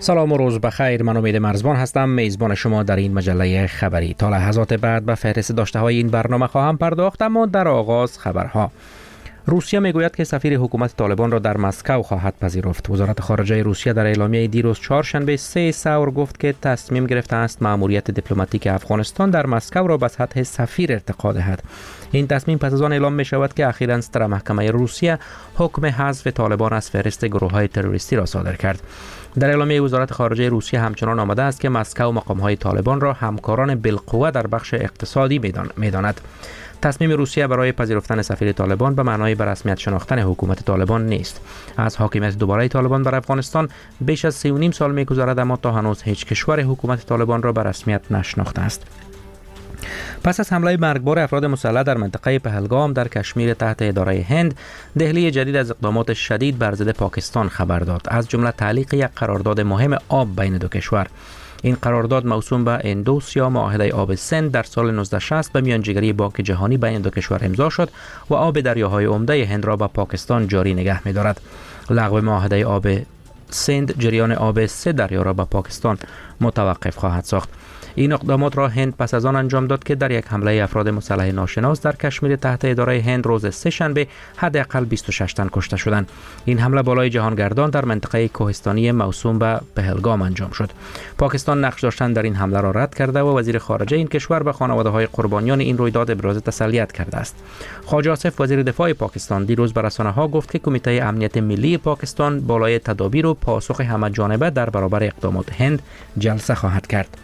سلام و روز بخیر. من امید مرزبان هستم، میزبان شما در این مجله خبری. تا لحظات بعد به فهرست داشته های این برنامه خواهم پرداخت، اما در آغاز خبرها. روسیه میگوید که سفیر حکومت طالبان را در مسکو خواهد پذیرفت. وزارت خارجه روسیه در اعلامیه دیروز چهارشنبه 3 ثور گفت که تصمیم گرفته است مأموریت دیپلماتیک افغانستان در مسکو را به سطح سفیر ارتقا دهد. این تصمیم پس از آن اعلام می شود که اخیراً ستره محکمه روسیه حکم حذف طالبان از فهرست گروه‌های تروریستی را صادر کرد. در اعلامیه وزارت خارجه روسیه همچنان آمده است که مسکو مقام‌های طالبان را همکاران بالقوه در بخش اقتصادی می‌داند. تصمیم روسیه برای پذیرفتن سفیر طالبان به معنای به رسمیت شناختن حکومت طالبان نیست. از حاکمیت دوباره طالبان بر افغانستان بیش از 3.5 سال می‌گذرد، اما تا هنوز هیچ کشور حکومت طالبان را به رسمیت نشناخته است. پس از حمله مرگبار افراد مسلح در منطقه پهلگام در کشمیر تحت اداره هند، دهلی جدید از اقدامات شدید بر ضد پاکستان خبر داد، از جمله تعلیق یک قرارداد مهم آب بین دو کشور. این قرارداد موسوم به اندوس یا معاهده آب سند در سال 1960 به میانجیگری بانک جهانی بین دو کشور امضا شد و آب دریاهای عمده هند را به پاکستان جاری نگه می‌دارد. لغو معاهده آب سند جریان آب 3 دریا را به پاکستان متوقف خواهد ساخت. این اقدامات را هند پس از آن انجام داد که در یک حمله افراد مسلح ناشناس در کشمیر تحت اداره هند روز سه‌شنبه حداقل 26 تن کشته شدند. این حمله بالای جهانگردان در منطقه کوهستانی موسوم به پهلگام انجام شد. پاکستان نقش داشتن در این حمله را رد کرده و وزیر خارجه این کشور به خانواده‌های قربانیان این رویداد ابراز تسلیت کرده است. خواجه آصف وزیر دفاع پاکستان دیروز به رسانه‌ها گفت که کمیته امنیت ملی پاکستان بالای تدابیر و پاسخ همه‌جانبه در برابر اقدامات هند جلسه خواهد کرد.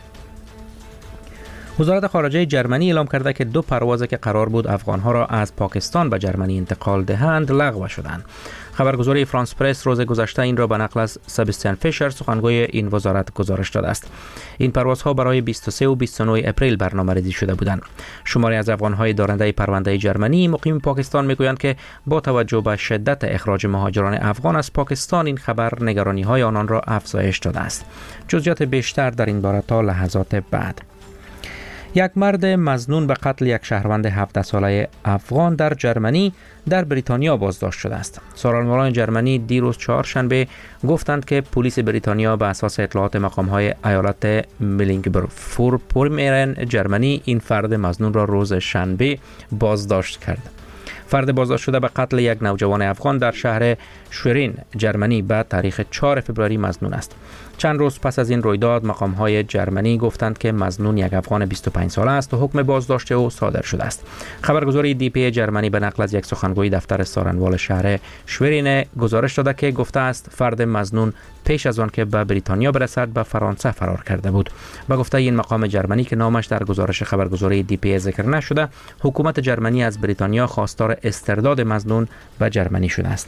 وزارت خارجه جرمنی اعلام کرده که 2 پرواز که قرار بود افغانها را از پاکستان به جرمنی انتقال دهند لغو شدند. خبرگزاری فرانس پرس روز گذشته این را به نقل از سباستیان فیشر سخنگوی این وزارت گزارش داده است. این پروازها برای 23 و 29 اپریل برنامه‌ریزی شده بودند. شماری از افغانهای دارنده پرونده جرمنی مقیم پاکستان میگویند که با توجه به شدت اخراج مهاجران افغان از پاکستان این خبر نگرانی‌های آنان را افزایش داده است. جزئیات بیشتر در این باره تا لحظات بعد. یک مرد مظنون به قتل یک شهروند 17 ساله افغان در جرمنی در بریتانیا بازداشت شده است. سالاران جرمنی دیروز چهارشنبه گفتند که پلیس بریتانیا به اساس اطلاعات مقام‌های ایالت مکلنبورگ-فورپومرن جرمنی این فرد مظنون را روز شنبه بازداشت کرد. فرد بازداشت شده به قتل یک نوجوان افغان در شهر شورین جرمنی به تاریخ 4 فوریه مظنون است. چند روز پس از این رویداد مقام‌های جرمنی گفتند که مظنون یک افغان 25 ساله است و حکم بازداشت او صادر شده است. خبرگزاری DPA جرمنی به نقل از یک سخنگوی دفتر سارنوال شهر شورین گزارش داده که گفته است فرد مظنون پیش از آن که به بریتانیا برسد به فرانسه فرار کرده بود. با گفته این مقام جرمنی که نامش در گزارش خبرگزاری DPA ذکر نشده، حکومت جرمنی از بریتانیا خواستار استرداد مظنون به جرمنی شده است.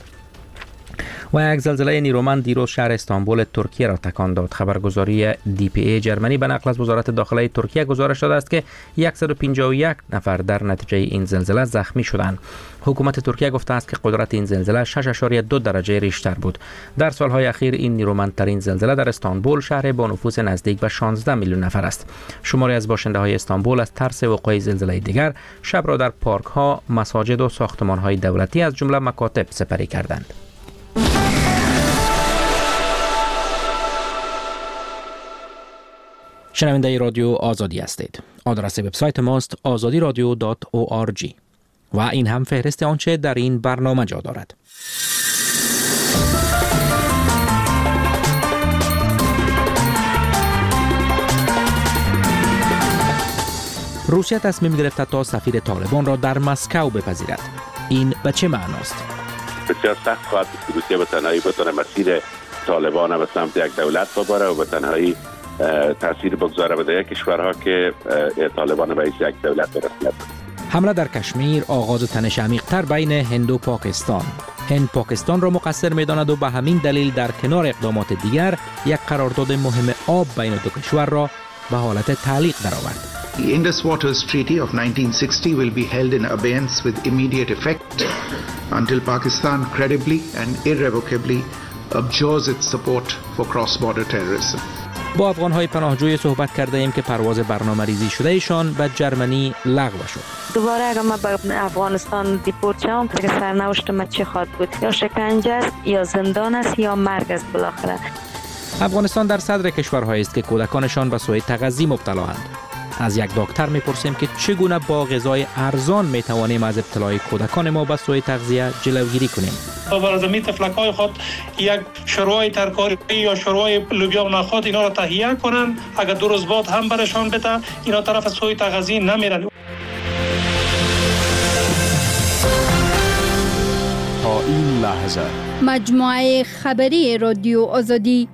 و یک زلزله نیرومند دیروز شهر استانبول ترکیه را تکان داد. خبرگزاری DPA جرمنی به نقل از وزارت داخله ترکیه گزارش داده است که 151 نفر در نتیجه این زلزله زخمی شدند. حکومت ترکیه گفته است که قدرت این زلزله 6.2 درجه ریشتر بود. در سالهای اخیر این نیرومندترین زلزله در استانبول، شهر با نفوس نزدیک به 16 میلیون نفر است. شماری از باشنده‌های استانبول از ترس وقوع زلزله دیگر شب را در پارک‌ها، مساجد و ساختمان‌های دولتی از جمله مکاتب سپری کردند. شنونده رادیو آزادی هستید. آدرس وبسایت ماست azadiradio.org و این هم فهرست آنچه در این برنامه جا دارد. روسیه تصمیم گرفته تا سفیر طالبان را در مسکو بپذیرد. این به چه معناست؟ بسیار سخت خواهد بود که روسیه به تنهایی بتونه مسیر طالبان به سمت یک دولت ببره و به تنهایی تاثیر بگذاره به کشورها که طالبان به یک دولت برسند. حمله در کشمیر آغاز تنش عمیق‌تر بین هند و پاکستان. هند پاکستان را مقصر می‌داند و به همین دلیل در کنار اقدامات دیگر یک قرارداد مهم آب بین دو کشور را به حالت تعلیق درآورد. The Indus Waters Treaty of 1960 will be held in abeyance with immediate effect until Pakistan credibly and irrevocably abjures its support for cross-border terrorism. با افغان‌های پناهجوی صحبت کرده ایم که پرواز برنامه‌ریزی شده ایشان به جرمنی لغو شد. دوباره اگر من به افغانستان دیپورت شوم، که سرنوشت من چه خواهد بود؟ یا شکنجه است، یا زندان است، یا مرگ است بالاخره. افغانستان در صدر کشورهایی است که کودکانشان به سوء تغذیه مبتلااند. از یک دکتر میپرسیم که چگونه با غذای ارزان میتوانیم از ابتلای کودکان ما به سوء تغذیه جلوگیری کنیم. برای طفلک‌های خود یک شورای ترکاری یا شورای لوبیا و نخود اینا را تهیه کنن، اگر 2 روز بعد هم برشان بده اینا طرف سوء تغذیه نمیرن. تا این لحظه مجموعه خبری رادیو آزادی.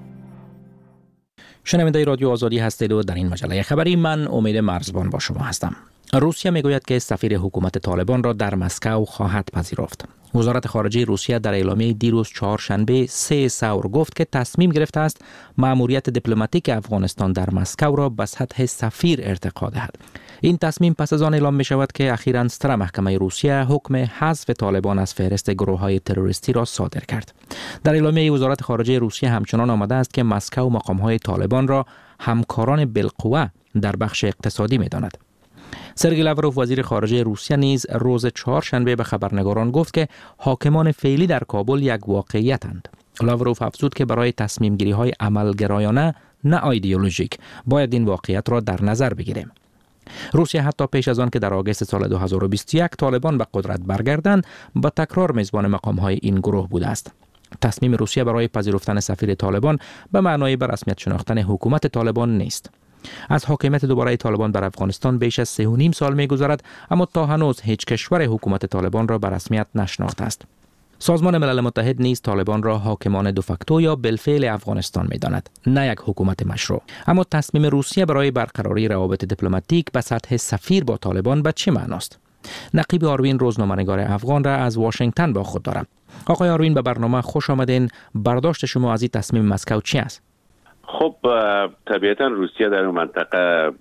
شنونده رادیو آزادی هستید و در این مجله خبری من امید مرزبان با شما هستم. روسیه میگوید که سفیر حکومت طالبان را در مسکو خواهد پذیرفت. وزارت خارجه روسیه در اعلامیه دیروز چهارشنبه 3 ثور گفت که تصمیم گرفته است مأموریت دیپلماتیک افغانستان در مسکو را به سطح سفیر ارتقا دهد. این تصمیم پس از آن اعلام می شود که اخیراً ستره محکمه روسیه حکم حذف طالبان از فهرست گروه‌های تروریستی را صادر کرد. در اعلامیه وزارت خارجه روسیه همچنان آمده است که مسکو مقام‌های طالبان را همکاران بالقوه در بخش اقتصادی می‌داند. سرگئی لاوروف وزیر خارجه روسیه نیز روز چهارشنبه به خبرنگاران گفت که حاکمان فعلی در کابل یک واقعیتند. لاوروف افزود که برای تصمیم گیری های عملگرایانه نه ایدئولوژیک باید این واقعیت را در نظر بگیریم. روسیه حتی پیش از آن که در آگوست سال 2021 طالبان به قدرت برگردند با تکرار میزبان مقام های این گروه بوده است. تصمیم روسیه برای پذیرفتن سفیر طالبان به معنای به رسمیت شناختن حکومت طالبان نیست. از حاکمیت دوباره طالبان بر افغانستان بیش از 3.5 سال می‌گذرد، اما تا هنوز هیچ کشور حکومت طالبان را به رسمیت نشناخته است. سازمان ملل متحد نیز طالبان را حاکمان دوفاکتو یا بالفعل افغانستان می‌داند، نه یک حکومت مشروع. اما تصمیم روسیه برای برقراری روابط دیپلماتیک به سطح سفیر با طالبان به چه معناست؟ نقیب آروین روزنامه‌نگار افغان را از واشنگتن با خود دارم. آقای آروین به برنامه خوش آمدین. برداشت شما از این تصمیم مسکو چی است؟ خب طبیعتا روسیه در اون منطقه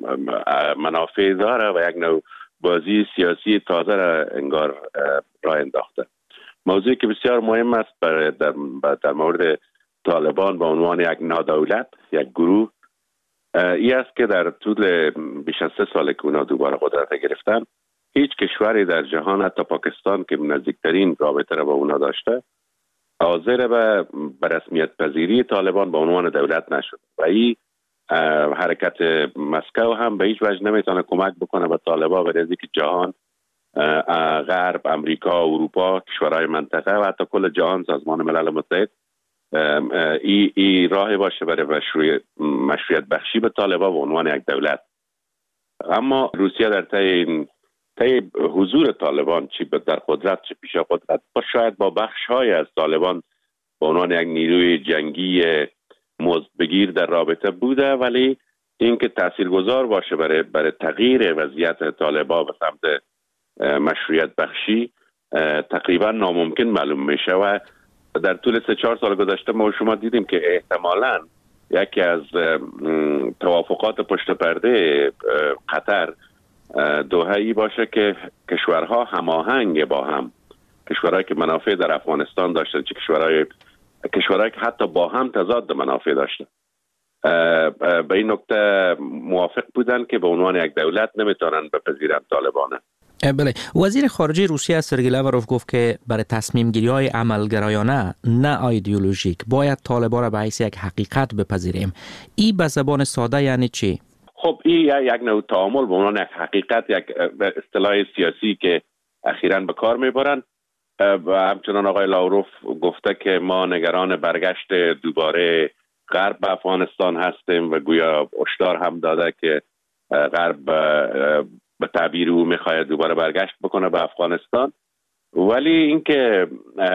منافع داره و یک نوع بازی سیاسی تازه را انگار راه انداخته. موضوعی که بسیار مهم است در مورد طالبان به عنوان یک نادولت، یک گروه، این است که در طول بیش از 3 سال که اونا دوباره قدرت گرفتن، هیچ کشوری در جهان حتی پاکستان که نزدیکترین رابطه را با اونا داشته حاضر به رسمیت پذیری طالبان به عنوان دولت نشد و این حرکت مسکو هم به هیچ وجه نمیتونه کمک بکنه به طالبان برای اینکه جهان، غرب، امریکا، اروپا، کشورهای منطقه و حتی کل جهان، سازمان ملل متحد این راه باشه برای مشروعیت بخشی به طالبان به عنوان یک دولت. اما روسیه در طی حضور طالبان چی در قدرت چه پیش قدرت شاید با بخش‌های از طالبان به عنوان یک نیروی جنگی مزدبگیر در رابطه بوده، ولی اینکه تاثیرگذار باشه برای تغییر وضعیت طالبان به سمت مشروعیت بخشی تقریبا ناممکن معلوم میشه و در طول 3-4 سال گذشته ما شما دیدیم که احتمالاً یکی از توافقات پشت پرده قطر دوحه‌ای باشه که کشورها هماهنگ با هم، کشورهایی که منافع در افغانستان داشتن، چه کشورهایی که حتی با هم تضاد منافع داشتن، به این نکته موافق بودن که به عنوان یک دولت نمیتونن بپذیرن طالبان. بله، وزیر خارجه روسیه سرگئی لاوروف گفت که برای تصمیم گیری های عملگرایانه نه ایدئولوژیک باید طالبان را به حیث یک حقیقت بپذیریم. این به زبان ساده یعنی چی؟ خب این یک نوع تعامل به عنوان یک حقیقت، یک اصطلاح سیاسی که اخیراً به کار میبرن و همچنان آقای لاوروف گفته که ما نگران برگشت دوباره غرب به افغانستان هستیم و گویا هشدار هم داده که غرب به تعبیر او میخواهد دوباره برگشت بکنه به افغانستان. ولی اینکه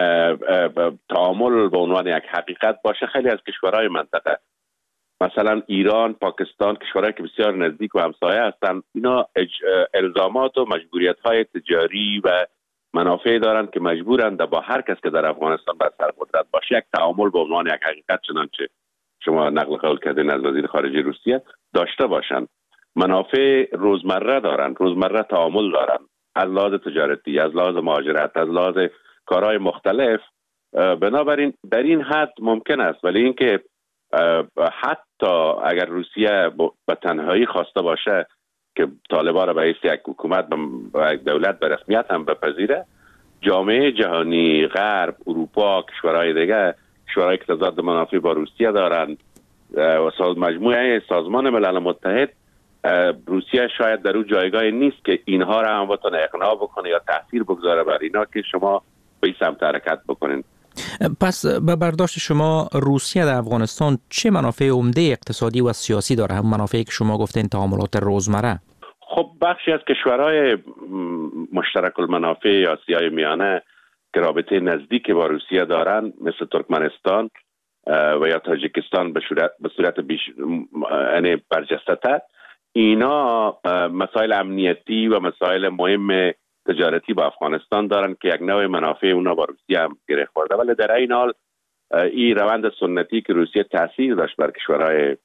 تعامل به عنوان یک حقیقت باشه، خیلی از کشورهای منطقه مثلا ایران، پاکستان، کشورهایی که بسیار نزدیک و همسایه هستند، اینا الزامات و مجبوریت‌های تجاری و منافع دارند که مجبورند با هر کس که در افغانستان بر سر قدرت باشه یک تعامل به عنوان یک حقیقت، چنانچه شما نقل قول کردین از وزیر خارجه روسیه، داشته باشند. منافع روزمره دارند، روزمره تعامل دارند، از لحاظ تجارتی، از لحاظ مهاجرت، از لحاظ کارهای مختلف. بنابراین در این حد ممکن است، ولی اینکه حتی اگر روسیه به تنهایی خواسته باشه که طالبان را به حیث یک حکومت و یک دولت به رسمیت هم بپذیره، جامعه جهانی، غرب، اروپا، کشورهای دیگه شورایی که تضاد منافع با روسیه دارند و مجموعه سازمان ملل متحد، روسیه شاید در اون جایگاه نیست که اینها را هم بتونه اقناع بکنه یا تاثیر بگذاره بر اینا که شما به این سمت حرکت بکنین. پس به برداشت شما روسیه در افغانستان چه منافع عمده اقتصادی و سیاسی داره؟ هم منافعی که شما گفتین تعاملات روزمره. خب بخشی از کشورهای مشترک المنافع یا آسیای میانه که رابطه نزدیک با روسیه دارن، مثل ترکمنستان و یا تاجیکستان به صورت یعنی برجسته‌تر، اینا مسائل امنیتی و مسائل مهم تجارتی با افغانستان دارن که یک نوع منافع اونا با روسیه هم گره خورده. ولی در این حال این روند سنتی که روسیه تاثیر داشت بر کشورهای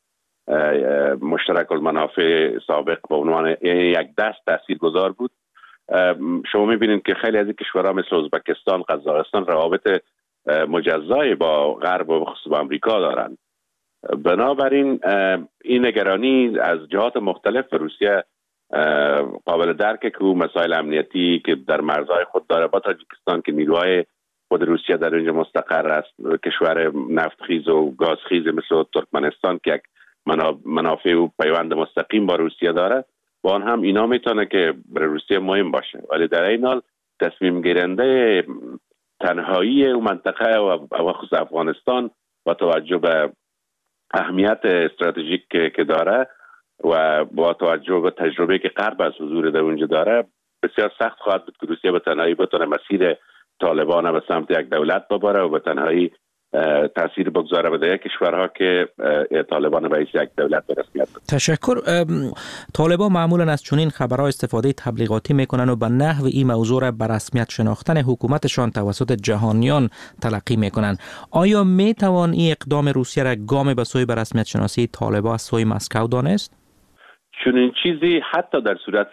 مشترک المنافع سابق به عنوان یک دست تاثیرگذار بود. شما میبینید که خیلی از این کشورها مثل ازبکستان، قزاقستان روابط مجزایی با غرب و خصوصا با امریکا دارند. بنابراین این نگرانی از جهات مختلف روسیه قابل درکه که مسائل امنیتی که در مرزهای خود داره با تاجیکستان که نیروهای خود روسیه در اینجا مستقر است، کشور نفتخیز و گازخیز مثل ترکمنستان که یک منافع و پیوند مستقیم با روسیه داره، با آن هم اینا میتونه که برای روسیه مهم باشه. ولی در این حال تصمیم گیرنده تنهایی و منطقه و خصوص افغانستان با توجه به اهمیت استراتژیک که داره و با توجه به تجربه که غرب از حضور در اونجا داره، بسیار سخت خواهد بود که روسیه به تنهایی بتونه مسیر طالبان به سمت یک دولت ببره و به تنهایی تاثیر بگذاره به دیگر کشورها که طالبان به یک دولت به رسمیت بده. تشکر. طالبان معمولا از چنین خبرها استفاده تبلیغاتی میکنن و به نحو این موضوع را به رسمیت شناختن حکومتشان توسط جهانیان تلقی میکنن. آیا میتوان این اقدام روسیه را گام به سوی به رسمیت شناسی طالبان از سوی مسکو دانست؟ چنین چیزی حتی در صورت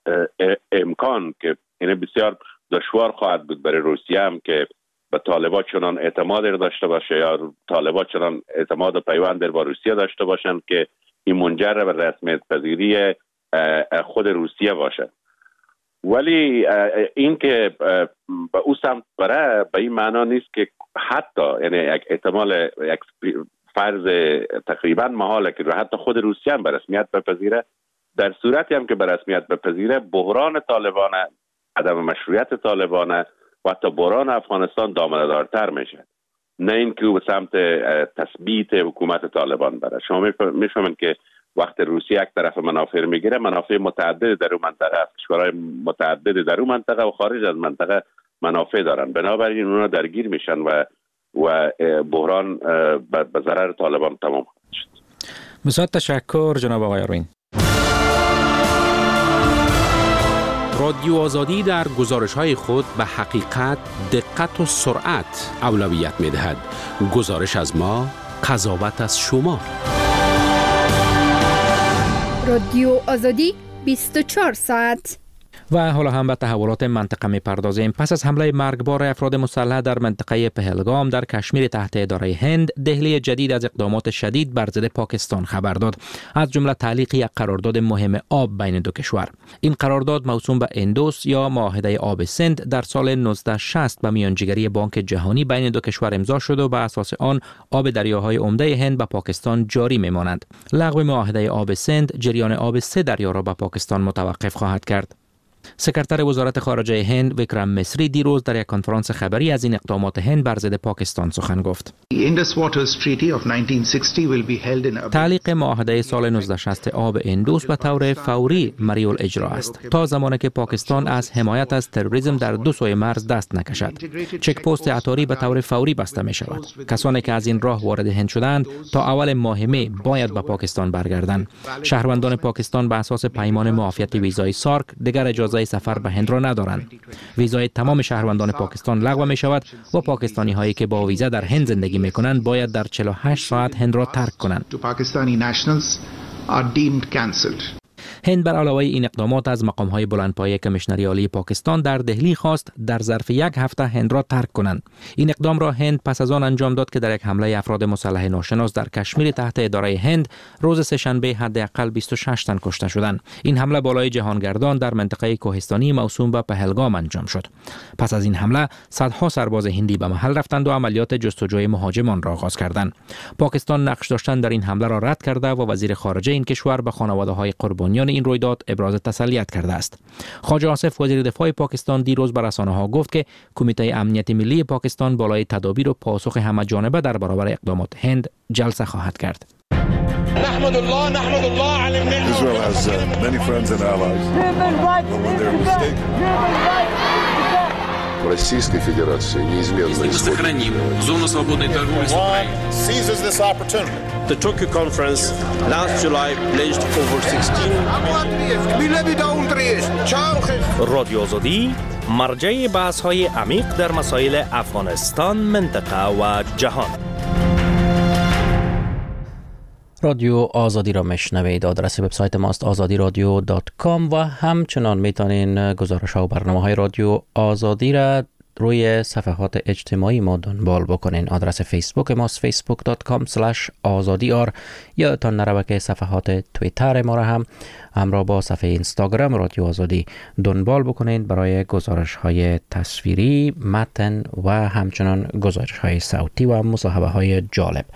امکان که این بسیار دشوار خواهد بود برای روسیه هم که به طالبان چنان اعتماد داشته باشه یا طالبان چنان اعتماد و پیوند با روسیه داشته باشند که این منجر به رسمیت پذیری خود روسیه باشه. ولی این که به او سمت بره به این معنا نیست که حتی یعنی یک احتمال، یک فرض تقریبا محاله که حتی خود روسیه هم به رسمیت بپذیره. در صورتی هم که به رسمیت بپذیره، بحران طالبان، عدم مشروعیت طالبان و حتی بحران افغانستان دامنه‌دارتر میشه، نه اینکه به سمت تثبیت حکومت طالبان بره. شما میفهمید که وقت روسیه یک طرف منافع میگیره، منافع متعدد در اون منطقه است، کشورهای متعدد در اون منطقه و خارج از منطقه منافع دارن، بنابراین اونا درگیر میشن و بحران به ضرر طالبان تمام خواهد شد. بسیار تشکر جناب آقای آروین. رادیو آزادی در گزارش‌های خود به حقیقت، دقت و سرعت اولویت می‌دهد. گزارش از ما، قضاوت از شما. رادیو آزادی 24 ساعت. و حالا هم به تحولات منطقه می‌پردازیم. پس از حمله مرگبار افراد مسلح در منطقه پهلگام در کشمیر تحت اداره هند، دهلی جدید از اقدامات شدید بر ضد پاکستان خبر داد، از جمله تعلیق یک قرارداد مهم آب بین دو کشور. این قرارداد موسوم به اندوس یا معاهده آب سند در سال 1960 به میانجیگری بانک جهانی بین دو کشور امضا شد و به اساس آن آب دریاهای عمده هند به پاکستان جاری می‌ماند. لغو معاهده آب سند جریان آب سه دریا را به پاکستان متوقف خواهد کرد. سکرتر وزارت خارجه هند ویکرم مصری دیروز در یک کنفرانس خبری از این اقدامات هند بر ضد پاکستان سخن گفت. تعلیق معاهده سال 1960 آب اندوس به طور فوری مریع الاجرا است تا زمانی که پاکستان از حمایت از تروریسم در دو سوی مرز دست نکشد. چک پست اتاری به طور فوری بسته می شود. کسانی که از این راه وارد هند شدند تا اول ماه می باید به پاکستان برگردند. شهروندان پاکستان به اساس پیمان معافیت ویزای سارک دیگر اجازه سفر به هند را ندارند. ویزای تمام شهروندان پاکستان لغو می شود و پاکستانی هایی که با ویزا در هند زندگی می کنند باید در 48 ساعت هند را ترک کنند. هند بر علاوه این اقدامات از مقام‌های بلندپایه کمیشنری عالی پاکستان در دهلی خواست در ظرف یک هفته هند را ترک کنند. این اقدام را هند پس از آن انجام داد که در یک حمله افراد مسلح ناشناس در کشمیر تحت اداره هند روز سه‌شنبه حداقل 26 تن کشته شدند. این حمله بالای جهانگردان در منطقه کوهستانی موسوم به پهلگام انجام شد. پس از این حمله صدها سرباز هندی به محل رفتند و عملیات جستجوی مهاجمان را آغاز کردند. پاکستان نقش داشتن در این حمله را رد کرده و وزیر خارجه این کشور به خانواده‌های قربانیان این رویداد ابراز تسلیت کرده است. خواجه آصف وزیر دفاع پاکستان دیروز به رسانه‌ها گفت که کمیته امنیت ملی پاکستان بالای تدابیر و پاسخ همه جانبه در برابر اقدامات هند جلسه خواهد کرد. نحمد الله على Israel has many friends and allies. When they're mistaken. Российской Федерации неизменно сохраним зону свободной торговли с Украиной. Seizes this opportunity. The Tokyo conference last July pledged over 16 رادیو آزادی مرجع بحث‌های عمیق در مسائل افغانستان، منطقه و جهان. رادیو آزادی را میشنوید. آدرس وبسایت ماست azadiradio.com و همچنان میتونین گزارش‌ها و برنامه‌های رادیو آزادی را روی صفحات اجتماعی ما دنبال بکنین. آدرس فیسبوک ماست facebook.com/azadiyar. یادتان نره که صفحات توییتر ما را هم همراه با صفحه اینستاگرام رادیو آزادی دنبال بکنین برای گزارش‌های تصویری، متن و همچنان گزارش‌های صوتی و مصاحبه‌های جالب.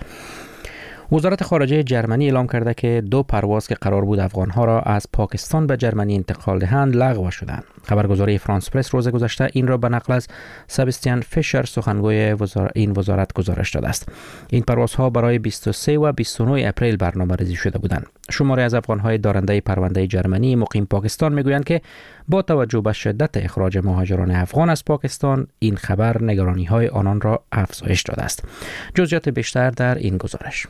وزارت خارجه جرمنی اعلام کرده که 2 پرواز که قرار بود افغانها را از پاکستان به جرمنی انتقال دهند لغو شدند. خبرگزاری فرانس پرس روز گذشته این را به نقل از سبستیان فیشر سخنگوی این وزارت گزارش داده است. این پروازها برای 23 و 29 اپریل برنامه‌ریزی شده بودند. شماری از افغانهای دارنده پرونده جرمنی مقیم پاکستان میگویند که با توجه به شدت اخراج مهاجران افغان از پاکستان این خبر نگرانی‌های آنان را افزایش داده است. جزئیات بیشتر در این گزارش.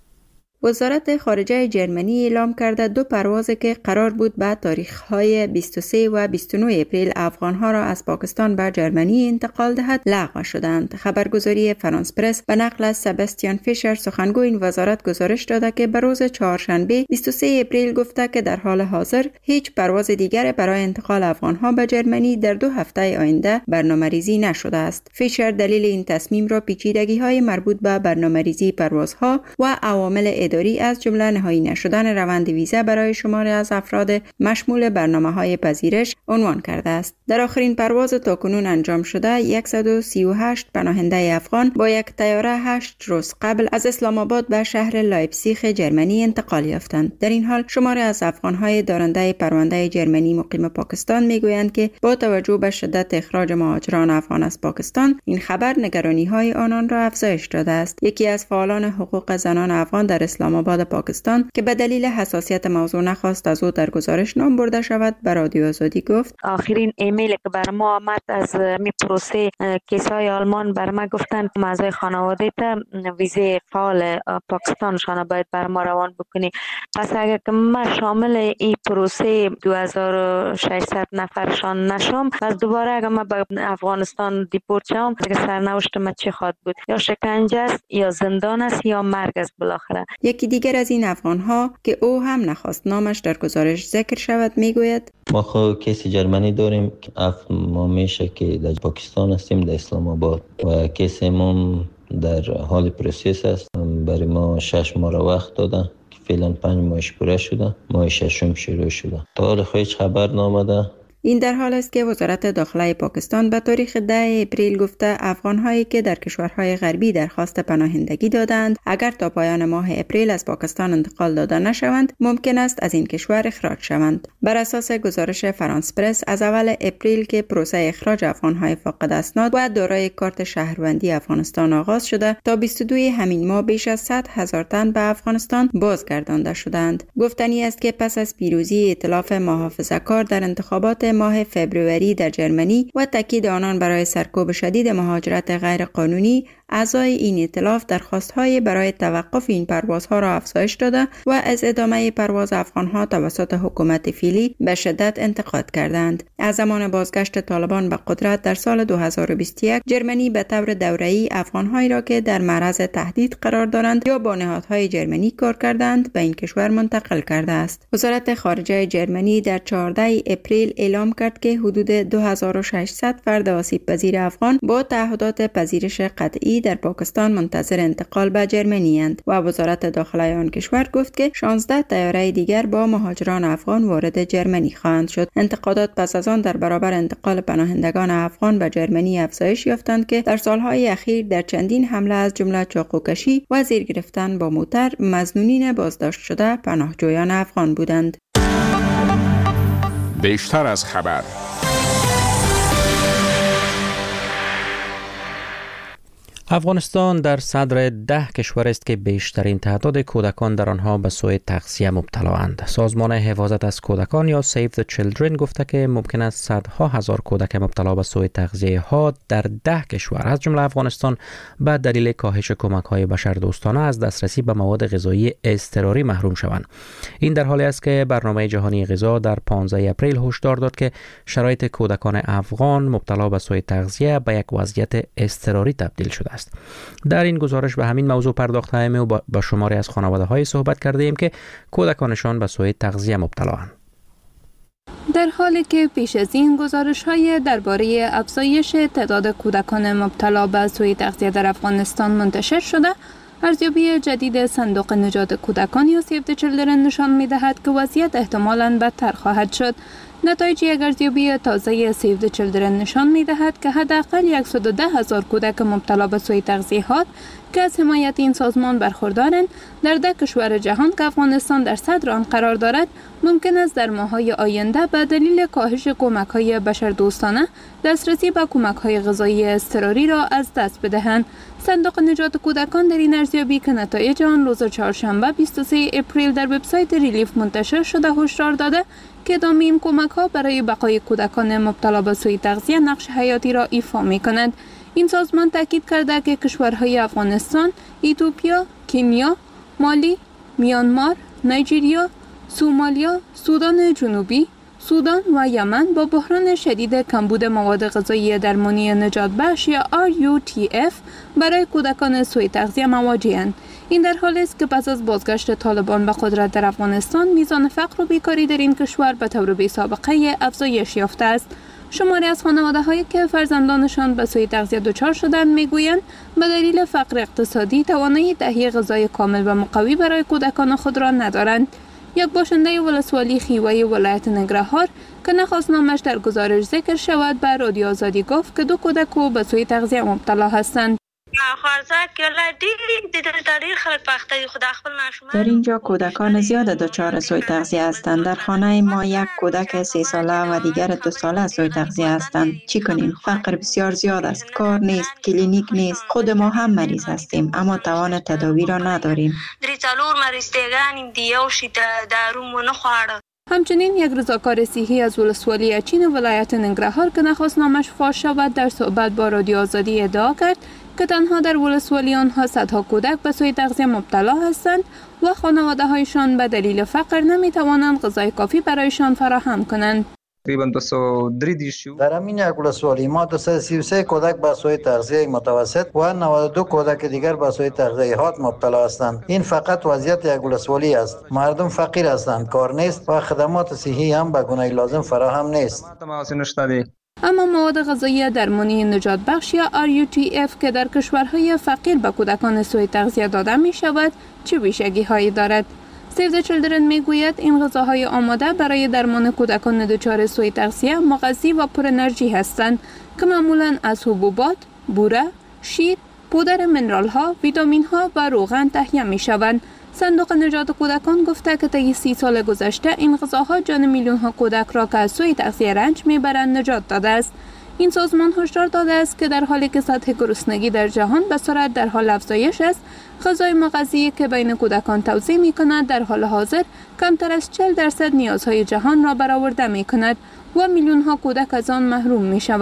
وزارت خارجه جرمنی اعلام کرده 2 پرواز که قرار بود به تاریخ‌های 23 و 29 اپریل افغان‌ها را از پاکستان به جرمنی انتقال دهد لغو شدند. خبرگزاری فرانس پرس به نقل از سبستیان فیشر سخنگوی این وزارت گزارش داده که به روز چهارشنبه 23 اپریل گفته که در حال حاضر هیچ پرواز دیگر برای انتقال افغان‌ها به جرمنی در 2 هفته آینده برنامه‌ریزی نشده است. فیشر دلیل این تصمیم را پیچیدگی‌های مربوط به برنامه‌ریزی پروازها و عوامل اداری از جمله نهایی نشدن روند ویزا برای شماری از افراد مشمول برنامه‌های پذیرش عنوان کرده است. در آخرین پرواز تاکنون انجام شده 138 پناهنده افغان با یک طیاره 8 روز قبل از اسلام آباد به شهر لایپزیگ جرمنی انتقال یافتند. در این حال شماری از افغان‌های دارنده پرونده جرمنی مقیم پاکستان میگویند که با توجه به شدت اخراج مهاجران افغان از پاکستان این خبر نگرانی‌های آنان را افزایش داده است. یکی از فعالان حقوق زنان افغان در اسلام آباد پاکستان که به دلیل حساسیت موضوع نخواست از او در گزارش نام برده شود به رادیو آزادی گفت آخرین ایمیل که بر ما آمد از می پروسه کیسای آلمان بر ما گفتن اعضای خانواده تا ویزه فعال پاکستانشان باید بر ما روان بکنی. پس اگر که ما شامل این پروسه 2600 نفرشان نشم از دوباره اگر ما به افغانستان دیپورت شم که سرنوشت ما چی خواهد بود؟ یا شکنجه است یا زندان است یا مرگ است بالاخره. یکی دیگر از این افغان‌ها که او هم نخواست نامش در گزارش ذکر شود میگوید ما خود کیس جرمنی داریم که ما میشه که در پاکستان هستیم در اسلام آباد و کیس ما در حال پروسس است. برای ما 6 ماه وقت دادن که فعلا 5 ماهش پوره شده، ماه 6 شروع شده. تا حال هیچ خبر نامده. این در حال است که وزارت داخله پاکستان به تاریخ 10 اپریل گفته افغان‌هایی که در کشورهای غربی درخواست پناهندگی دادند اگر تا پایان ماه اپریل از پاکستان انتقال داده نشوند ممکن است از این کشور اخراج شوند. بر اساس گزارش فرانس پرس از اول اپریل که پروسه اخراج افغان‌های فاقد اسناد و دارای کارت شهروندی افغانستان آغاز شده تا 22 همین ماه بیش از 100,000 تن به افغانستان بازگردانده شدند. گفتنی است که پس از پیروزی ائتلاف محافظه‌کار در انتخابات ماه فبروری در جرمنی و تاکید آنان برای سرکوب شدید مهاجرت غیر قانونی اعضای این ائتلاف درخواست‌های برای توقف این پروازها را افزایش داده و از ادامه پرواز افغان‌ها توسط حکومت فعلی به شدت انتقاد کردند. از زمان بازگشت طالبان به قدرت در سال 2021 جرمنی به طور دوره‌ای افغان‌هایی را که در معرض تهدید قرار دارند یا با نهادهای جرمنی کار کردند به این کشور منتقل کرده است. وزارت خارجه جرمنی در 14 اپریل اعلام کرد که حدود 2600 فرد آسیب پذیر افغان با تعهدات پذیرش قطعی در پاکستان منتظر انتقال به جرمنی اند و وزارت داخلی آن کشور گفت که 16 طیاره دیگر با مهاجران افغان وارد جرمنی خواهند شد. انتقادات پس از آن در برابر انتقال پناهندگان افغان به جرمنی افزایش یافتند که در سالهای اخیر در چندین حمله از جمله چاقوکشی و زیر گرفتن با موتر مظنونین بازداشت شده پناهجویان افغان بودند. بیشتر از خبر. افغانستان در صدر 10 کشور است که بیشترین تعداد کودکان در آنها به سوء تغذیه مبتلااند. سازمان حفاظت از کودکان یا Save the Children گفته که ممکن است صدها هزار کودک مبتلا به سوء تغذیه ها در 10 کشور از جمله افغانستان به دلیل کاهش کمک‌های بشردوستانه از دسترسی به مواد غذایی اضطراری محروم شوند. این در حالی است که برنامه جهانی غذا در 15 اپریل هشدار داد که شرایط کودکان افغان مبتلا به سوء تغذیه به یک وضعیت اضطراری تبدیل شده است. در این گزارش به همین موضوع پرداخته‌ایم و با شماری از خانواده‌های صحبت کردیم که کودکانشان به سوء تغذیه مبتلااند. در حالی که پیش از این گزارش‌های درباره افزایش تعداد کودکان مبتلا به سوء تغذیه در افغانستان منتشر شده، ارزیابی جدید صندوق نجات کودکان یا Save the Children نشان می‌دهد که وضعیت احتمالاً بدتر خواهد شد. نتایج یک ارزیابی تازه Save the Children نشان می‌دهد که حداقل 110,000 کودک مبتلا به سوء تغذیه که از حمایت این سازمان برخوردارند در 10 کشور جهان که افغانستان در صدر آن قرار دارد ممکن است در ماه‌های آینده به دلیل کاهش کمک‌های بشردوستانه دسترسی به کمک‌های غذایی اضطراری را از دست بدهند. صندوق نجات کودکان در این ارزیابی که نتایج آن روز چهارشنبه 23 اپریل در وبسایت ریلیف منتشر شده هشدار داده که ادامه این کمک‌ها برای بقای کودکان مبتلا به سوء تغذیه نقش حیاتی را ایفا می‌کند. این سازمان تاکید کرده که کشورهای افغانستان، ایتوپیا، کنیا، مالی، میانمار، نایجریا، سومالیا، سودان جنوبی، سودان و یمن با بحران شدید کمبود مواد غذایی درمانی نجات بخش یا RUTF برای کودکان سوء تغذیه مواجه‌اند. این در حالی است که پس از بازگشت طالبان به قدرت در افغانستان میزان فقر و بیکاری در این کشور به طور بی‌سابقه افزایش یافته است. شماری از خانواده‌هایی که فرزندانشان به سوء تغذیه دچار شدند میگویند به دلیل فقر اقتصادی توانایی تهیه غذای کامل و مقوی برای کودکان خود را ندارند. یک باشنده ولسوالی خیوه ولایت ننگرهار که نخواست نامش در گزارش ذکر شود به رادیو آزادی گفت که 2 کودک او به سوء تغذیه مبتلا هستند. در اینجا کودکان زیاد دچار سوء تغذیه هستند. در خانه ما یک کودک 3 ساله و دیگر 2 ساله سوء تغذیه هستند. چی کنیم؟ فقر بسیار زیاد است. کار نیست، کلینیک نیست. خود ما هم مریض هستیم اما توان تداوی را نداریم. همچنین یک رضاکار صحی از ولسوالی اچین ولایت ننگرهار که نخواست نامش فاش شود در صحبت با رادیو آزادی ادعا کرد که تنها در ولسوالی آنها صدها کودک به سوء تغذیه مبتلا هستند و خانواده‌هایشان به دلیل فقر نمی‌توانند غذای کافی برایشان فراهم کنند. در همین یک ولسوالی ما 233 کودک به سوء تغذیه متوسط و 92 کودک دیگر به سوء تغذیه حاد مبتلا هستند. این فقط وضعیت یک ولسوالی است. مردم فقیر هستند، کار نیست و خدمات صحی هم به گونه لازم فراهم نیست. اما مواد غذایی درمانی نجات بخش یا RUTF که در کشورهای فقیر به کودکان سوء تغذیه داده می شود چه ویژگی هایی دارد؟ Save the Children می گوید این غذاهای آماده برای درمان کودکان دچار سوء تغذیه مغذی و پر انرژی هستند که معمولاً از حبوبات، بوره، شیر، پودر منرال ها، ویتامین ها و روغن تهیه می شوند. صندوق نجات کودکان گفته که طی 30 سال گذشته این غذاها جان میلیون ها کودک را که از سوء تغذیه رنج میبرند نجات داده است. این سازمان هشدار داده است که در حالی که سطح گرسنگی در جهان به سرعت در حال افزایش است، غذای مغذی که بین کودکان توزیع می کند در حال حاضر کمتر از 40% نیازهای جهان را برآورده می کند و میلیون ها کودک از آن محروم می شوند.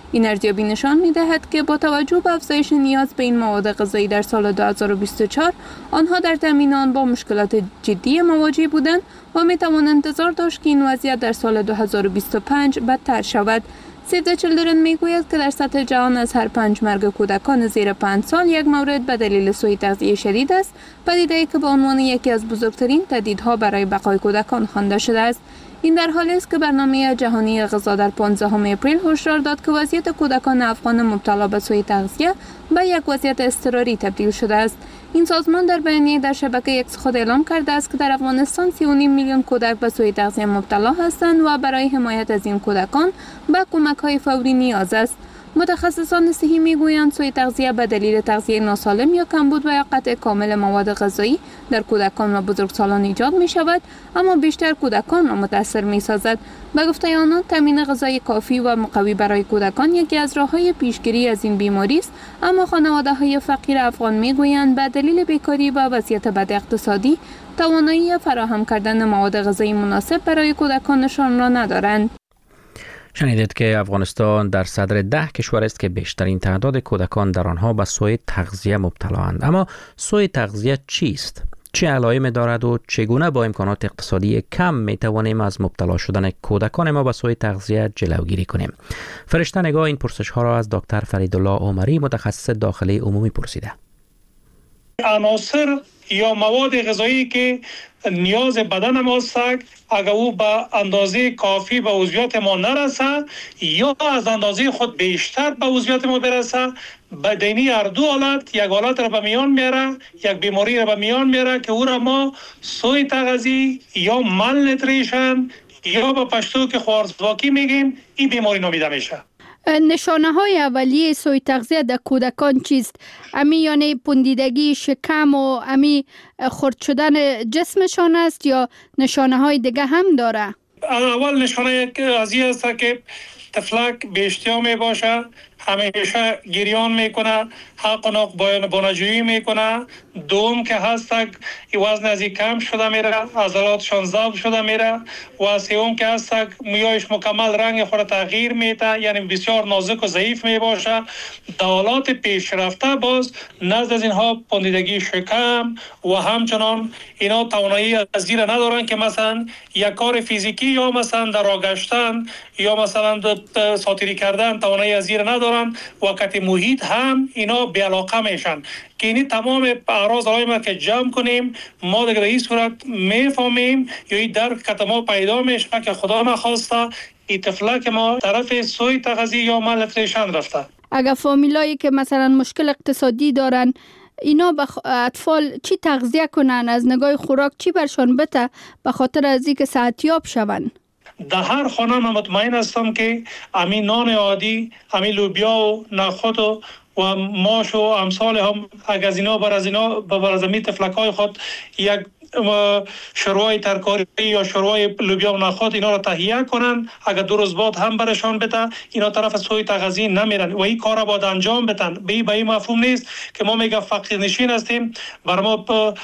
این ارزیابی نشان می‌دهد که با توجه به افزایش نیاز به این مواد غذایی در سال 2024 آنها در تامین آن با مشکلات جدی مواجه بودند و می‌توان انتظار داشت که این وضعیت در سال 2025 بدتر شود. سیو د چیلدرن میگوید که در سطح جهان از هر 5 مرگ کودکان زیر 5 سال یک مورد به دلیل سوء تغذیه شدید است، پدیده‌ای که به عنوان یکی از بزرگترین تهدیدها برای بقای کودکان خوانده شده است. این در حالی است که برنامه جهانی غذا در 15 اپریل هشدار داد که وضعیت کودکان افغان مبتلا به سوء تغذیه به یک وضعیت اضطراری تبدیل شده است. این سازمان در بیانیه در شبکه اکس خود اعلام کرده است که در افغانستان 3.5 میلیون کودک به سوء تغذیه مبتلا هستند و برای حمایت از این کودکان به کمک‌های فوری نیاز است. متخصصان صحی میگویند سوء تغذیه به دلیل تغذیه ناسالم یا کمبود و یا قطع کامل مواد غذایی در کودکان و بزرگسالان ایجاد می شود، اما بیشتر کودکان را متاثر می سازد. به گفته آنان تامین غذای کافی و مقوی برای کودکان یکی از راه‌های پیشگیری از این بیماری است، اما خانواده‌های فقیر افغان میگویند به دلیل بیکاری و وضعیت بد اقتصادی توانایی فراهم کردن مواد غذایی مناسب برای کودکانشان را ندارند. شنیدید که افغانستان در صدر 10 کشور است که بیشترین تعداد کودکان در آنها به سوء تغذیه مبتلااند. اما سوء تغذیه چیست؟ چه علائمی دارد و چگونه با امکانات اقتصادی کم می توانیم از مبتلا شدن کودکان ما به سوء تغذیه جلوگیری کنیم؟ فرشته نگاه این پرسش ها را از دکتر فریدالله عمری متخصص داخلی عمومی پرسیده. عناصر یا مواد غذایی که نیاز بدن ما است، اگر او به اندازه کافی به عضویات ما نرسه یا از اندازه خود بیشتر به عضویات ما برسه، بدنی هر دو حالت یک حالت را به میان میاره، یک بیماری را به میان میاره که او را ما سوء تغذیه یا مالنوتریشن یا به پشتو که خوارزواکی میگیم، این بیماری نامیده میشه. نشانه های اولیه سوء تغذیه در کودکان چیست؟ امی یعنی پوندیدگی شکم و امی خرد شدن جسمشان است یا نشانه های دیگه هم داره؟ اول نشانه از این است که طفلک به اشتها می باشه، همیشه گریان میکنه، حق و ناق بانجویی میکنه. دوم که هست وزن از کم شده میره، عضلاتشان ضعف شده میره. و سوم که هست مویایش مکمل رنگ خود تغییر میده، یعنی بسیار نازک و ضعیف می باشه. در حالات پیشرفته باز نزد از اینها پوندیدگی شکم و همچنان اینا توانایی از زیر ندارن که مثلا یک کار فیزیکی یا مثلا در راه گشتن یا مثلا ساتیری کردن توانایی از زیر ندارن. وقت محیط هم اینا بی‌علاقه میشن که اینی تمام اعراض علائم ما که جمع کنیم ما دیگه این صورت میفهمیم یا این درک که ما پیدا میشه که خدا نخواسته این طفلک ما طرف سوء تغذیه یا مالنوتریشن رفته. اگر فامیلایی که مثلا مشکل اقتصادی دارن اینا به اطفال چی تغذیه کنن، از نگاه خوراک چی برشان بته به خاطر از اینکه صحتیاب شون؟ در هر خانه من مطمئن هستم که همین نان عادی، همین لوبیا و نخود و ماش و امثال هم اگر از اینا بر از می طفلکای خود یک شروع ترکاری یا شروع لوبیا و نخود اینا را تهیه کنن، اگر 2 روز بعد هم برشان بده اینا طرف سوء تغذیه نمیرن و این کار را باید انجام بدن. به این مفهوم نیست که ما میگه فقیر نشین هستیم، بر ما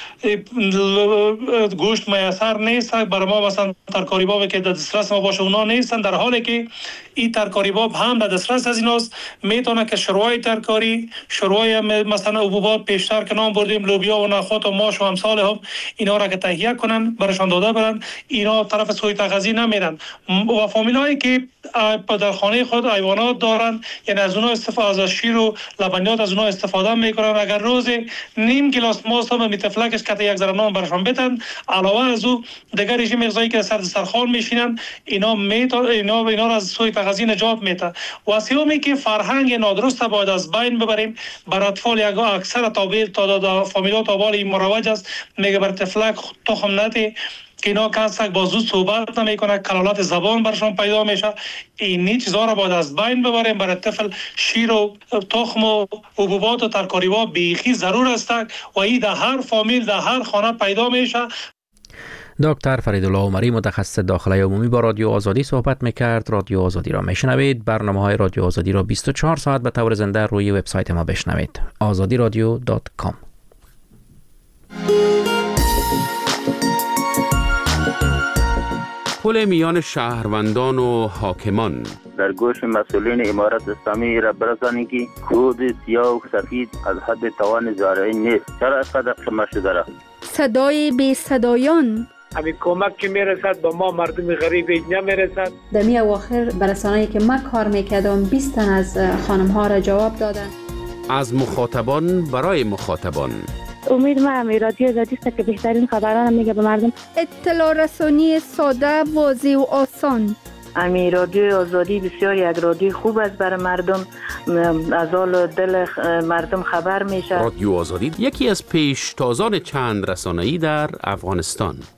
گوشت میسر نیست، بر ما مثلا ترکاری باب که در دسترس ما باشه اونا نیستن، در حالی که این ترکاری باب هم در دسترس از ایناست. میتونه که شروع ترکاری، شروع مثلا حبوبات پیشتر که نام بردیم لوبیا و نخود و ماش و امثال هم اینا را که تهیه کنن برشان داده برن، اینا طرف سوء تغذیه نمیرن. و فامیلایی که در خانه خود حیوانات دارن یعنی از اونها استفاده از شیر و لبنیات از اونها استفاده میکنن، اگر روز نیم گلاس ماست هم به طفلکش که یک ذره نان برشان بدن، علاوه از او دیگر رژیم غذایی که سر دسترخوان میشینن اینا را از سوء تغذیه نجات میده. و سومی که فرهنگ نادرست باید از بین ببریم. بر اطفال یک اکثر تا فامیلات اول مروج است، میگه بر طفلک تخم نده که اینا کسک با زود صحبت نمیکنه، کلالات زبان برشان پیدا میشه. این چیزا را باید از بین ببریم. برای طفل شیر و تخم و حبوبات و ترکاری‌ها بیخی ضرور است و این در هر فامیل در هر خانه پیدا میشه. دکتر فریدالله عمری متخصص داخلی عمومی با رادیو آزادی صحبت میکرد. رادیو آزادی را میشنوید. برنامه‌های رادیو آزادی را 24 ساعت به طور زنده روی وبسایت ما بشنوید. azadiradio.com. پل میان شهروندان و حاکمان. در گوش مسئولین امارت اسلامی را برسانید که کود سیاه و سفید از حد توان زارعی نیست. چرا اینقدر قمه شده را؟ صدای بی صدایان. همین کمک که میرسد به ما مردم غریب نمیرسد. در می اواخر برسانه‌ای که من کار میکردم 20 تن از خانم ها را جواب دادن. از مخاطبان برای مخاطبان. امید ما همی رادیو آزادی است که بهترین خبران میگه به مردم. اطلاع رسانی ساده، واضح و آسان. امی رادیو آزادی بسیار یک رادیو خوب است برای مردم، از حال دل مردم خبر میشه. رادیو آزادی یکی از پیشتازان چند رسانه‌ای در افغانستان.